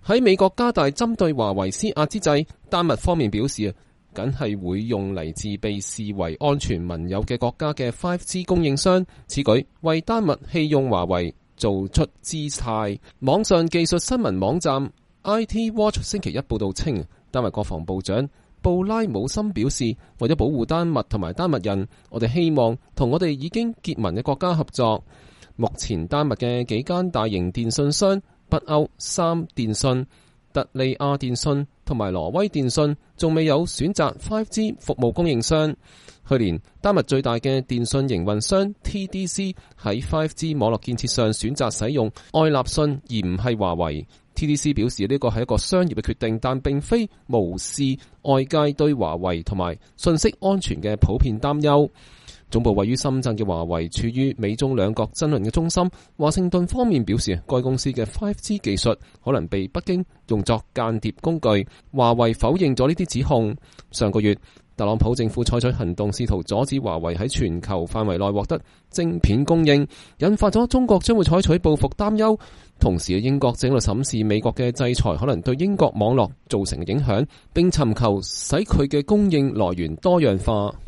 喺美國加大針對華為施壓之際，丹麥方面表示梗係會用嚟自被視為安全盟友嘅國家嘅 5G 供應商，此舉為丹麥棄用華為做出姿態。網上技術新聞網站 IT Watch 星期一報道稱，丹麥國防部長布拉姆森表示，為咗保護丹麥同埋丹麥人，我哋希望同我哋已經結盟嘅國家合作。目前丹麥嘅幾間大型電信商北歐三電信、特利亞電信同埋挪威電信仲未有選擇 5G 服務供應商。去年丹麥最大嘅電信營運商 TDC 喺 5G 網絡建設上選擇使用愛立信而唔係華為。TDC 表示呢個係一個商業嘅決定，但並非無視外界對華為同埋信息安全嘅普遍擔憂。總部位於深圳嘅華為處於美中兩國爭論嘅中心。華盛頓方面表示，該公司嘅 5G 技術可能被北京用作間諜工具。華為否認咗呢啲指控。上個月，特朗普政府採取行動，試圖阻止華為喺全球範圍內獲得晶片供應，引發咗中國將會採取報復擔憂。同時，英國正喺度審視美國嘅制裁可能對英國網絡造成嘅影響，並尋求使佢嘅供應來源多樣化。